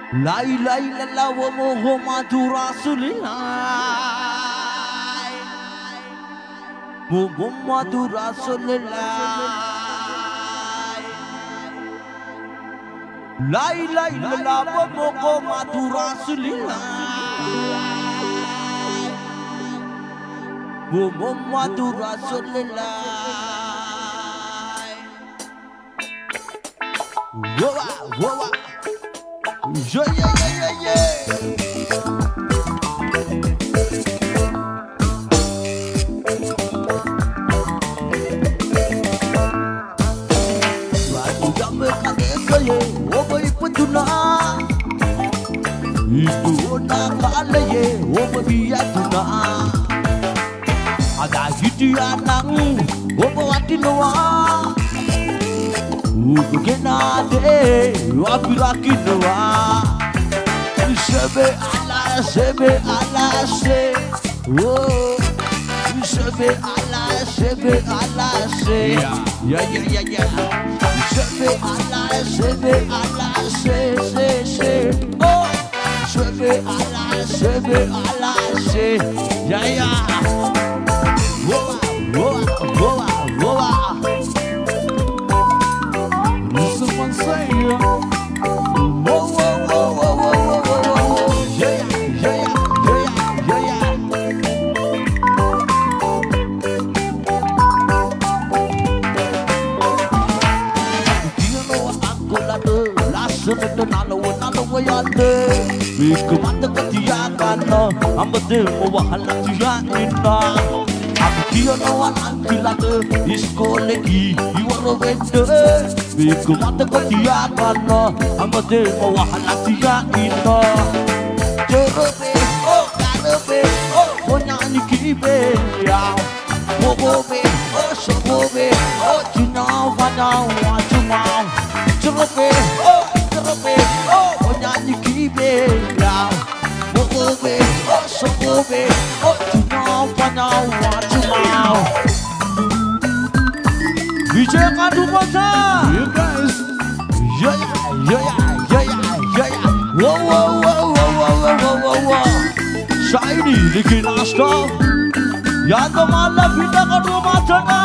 La ilaha illallah wa Muhammadur Rasulullah. Muhammadur Rasulullah. La ilaha illallah wa Muhammadur Rasulullah. Muhammadur Rasulullah. Whoa, whoa. Yeah, yeah, yeah, yeah, Sebe Allah, sebe Allah, se. Oh, sebe Allah, se. Yeah, yeah, yeah, yeah. Sebe Allah, se. Oh, sebe Allah, se. Yeah, yeah. Whoa, whoa, whoa, whoa. Someone say, whoa, whoa, whoa, whoa, whoa. You guys, yeah, whoa, whoa, whoa, whoa, whoa, whoa, whoa. Shiny, the kid stop. Yandamala Pita Karumatana.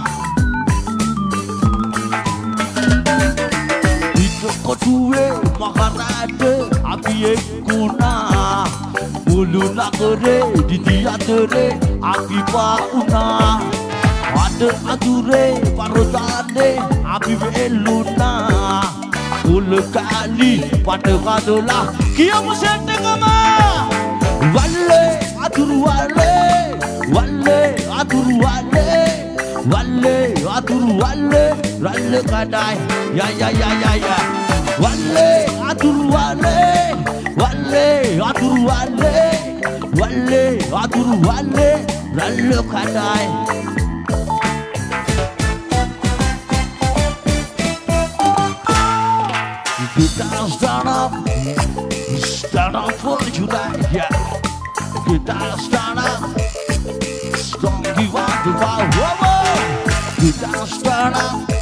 Itokotue Maharade Abie Kuna Uluna Kore Didiatere Akipa Una Ade Adure Parotane Abibe Luna Ulekali Padekadola Kia Musente Kama Wale Aduru Wale Wale Aduru Wale Wale Aduru Wale Wale Kadai Ya ya ya ya ya Wale Aduru Wale Wale Aduru Wale Wale Aduru Wale Wale Kadai Stand up for July, yeah. Guitar stand up, strong give up the power. Guitar stand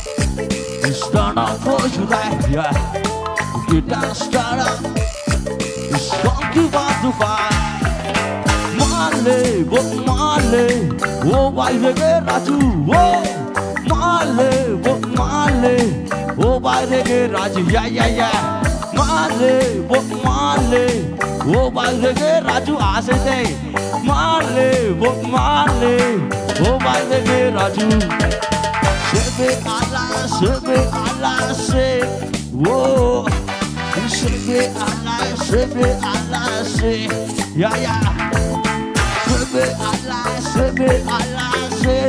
up for July, yeah. Guitar stand up, strong give up the fire. Male, but Male, oh why they get Raju, oh Male, but Male, oh why they get Raju, yeah yeah yeah. Male, but Male, oh by the Raju Asate. Male, but Male, oh by the Raju. Sebe Allah, se. Whoa, Sebe Allah, se. Yeah, yeah. Sebe Allah, se.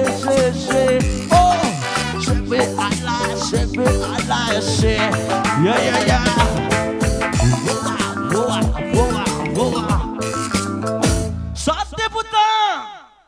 Oh, Sebe Allah, se. Yeah, yeah, yeah.